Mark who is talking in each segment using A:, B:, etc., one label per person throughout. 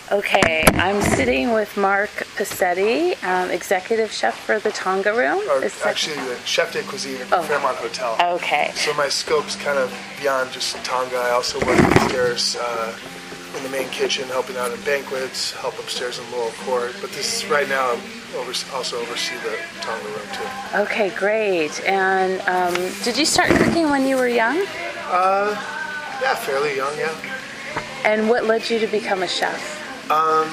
A: Okay, I'm sitting with Mark Passetti, executive chef for the Tonga Room.
B: Or actually, the chef de cuisine at the Fairmont Hotel.
A: Okay.
B: So my scope's kind of beyond just Tonga. I also work upstairs in the main kitchen, helping out in banquets, help upstairs in Laurel Court. But this right now, I also oversee the Tonga Room too.
A: Okay, great. And did you start cooking when you were young?
B: Yeah, fairly young, yeah.
A: And what led you to become a chef?
B: I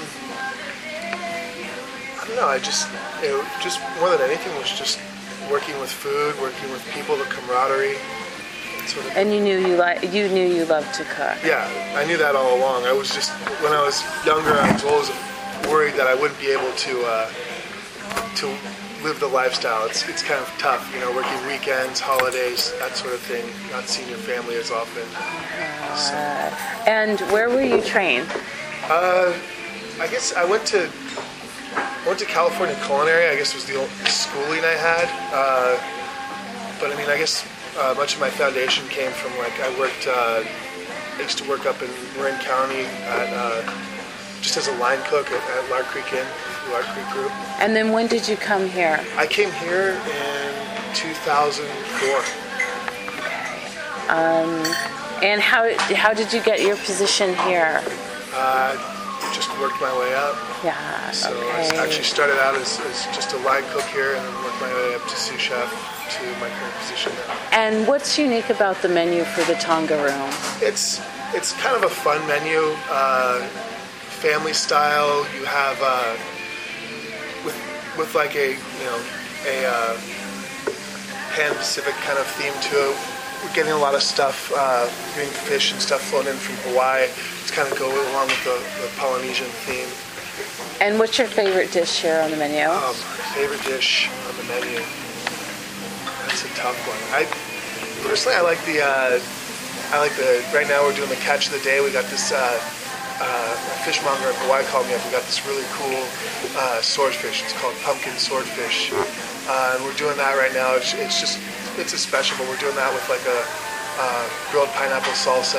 B: don't know. Just more than anything was just working with food, working with people, the camaraderie. Sort of.
A: And you knew you loved to cook.
B: Yeah, I knew that all along. I was just when I was younger, I was always worried that I wouldn't be able to live the lifestyle. It's kind of tough, working weekends, holidays, that sort of thing. Not seeing your family as often.
A: And where were you trained?
B: I guess I went to California Culinary. I guess was the only schooling I had. But I mean, I guess much of my foundation came from I used to work up in Marin County just as a line cook at Lark Creek Inn, the Lark Creek Group.
A: And then when did you come here?
B: I came here in 2004.
A: And how did you get your position here?
B: Just worked my way up.
A: Yeah.
B: So
A: okay.
B: I actually started out as just a line cook here, and then worked my way up to sous chef to my current position now.
A: And what's unique about the menu for the Tonga Room?
B: It's kind of a fun menu, family style. You have with like a Pan Pacific kind of theme to it. We're getting a lot of stuff, getting fish and stuff flown in from Hawaii. It's kind of go along with the Polynesian theme.
A: And what's your favorite dish here on the menu?
B: My favorite dish on the menu. That's a tough one. Personally, I like the. Right now we're doing the catch of the day. We got this. A fishmonger in Hawaii called me up. We got this really cool swordfish. It's called pumpkin swordfish, and we're doing that right now. It's a special, but we're doing that with like a grilled pineapple salsa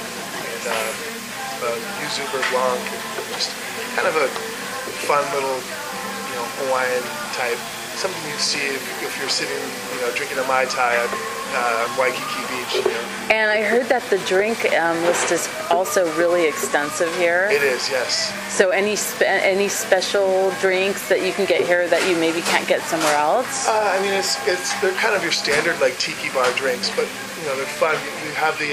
B: and yuzu beurre blanc, and just kind of a fun little, Hawaiian type. Something you'd see if you're sitting, drinking a Mai Tai on Waikiki Beach.
A: And I heard that the drink list is also really extensive here.
B: It is, yes.
A: So any special drinks that you can get here that you maybe can't get somewhere else?
B: I mean, they're kind of your standard like tiki bar drinks, but they're fun. You have the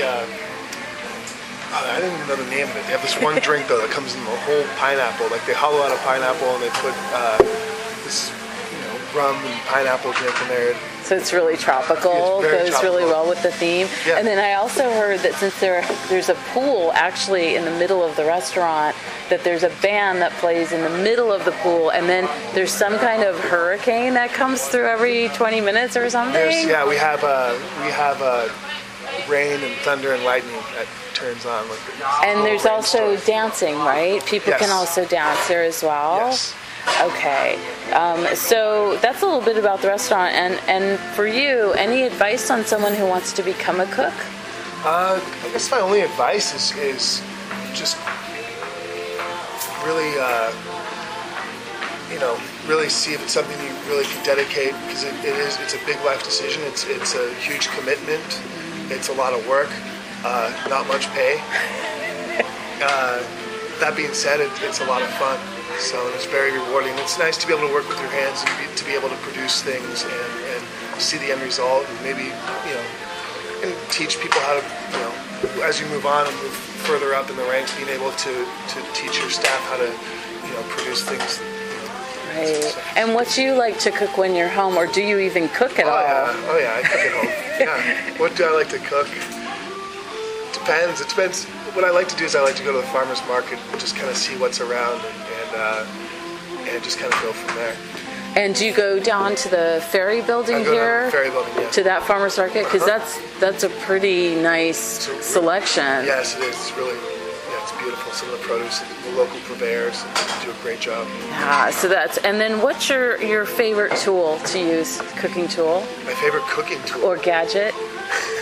B: I didn't even know the name of it. They have this one drink though that comes in the whole pineapple. Like they hollow out a pineapple and they put this rum and pineapple drink in there.
A: So it's really tropical, goes really well with the theme.
B: Yeah.
A: And then I also heard that since there's a pool actually in the middle of the restaurant, that there's a band that plays in the middle of the pool, and then there's some kind of hurricane that comes through every 20 minutes or something?
B: We have rain and thunder and lightning that turns on.
A: And there's also dancing, right? People can also dance here as well?
B: Yes.
A: Okay, so that's a little bit about the restaurant. And for you, any advice on someone who wants to become a cook?
B: I guess my only advice is just really, really see if it's something you really can dedicate, because it's a big life decision. It's a huge commitment. It's a lot of work, not much pay. That being said, it's a lot of fun. So it's very rewarding. It's nice to be able to work with your hands and to be able to produce things and see the end result, and maybe and teach people how to as you move on and move further up in the ranks, being able to teach your staff how to produce things.
A: Right. And what do you like to cook when you're home, or do you even cook at all?
B: Oh yeah, I cook at home. Yeah. What do I like to cook? Depends. It depends. What I like to do is I like to go to the farmer's market and just kind of see what's around and just kind of go from there.
A: And do you go down to the ferry building here?
B: To the ferry building, yeah.
A: To that farmer's market? Because that's a pretty nice selection.
B: Yes, it is. It's really, it's beautiful. Some of the produce, the local purveyors do a great job.
A: Yeah, so and then what's your favorite tool to use, cooking tool?
B: My favorite cooking tool?
A: Or gadget?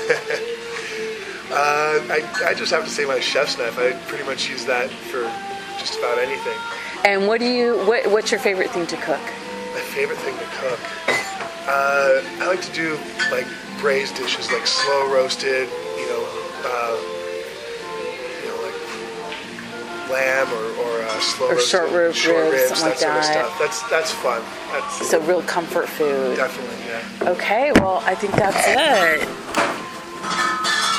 B: I just have to say my chef's knife. I pretty much use that for just about anything.
A: And what's your favorite thing to cook?
B: My favorite thing to cook, I like to do like braised dishes, like slow roasted, like lamb or slow roasted,
A: short ribs, something like
B: sort of
A: that.
B: stuff. That's fun. That's
A: So real comfort food.
B: definitely, yeah.
A: Okay, well, I think that's it.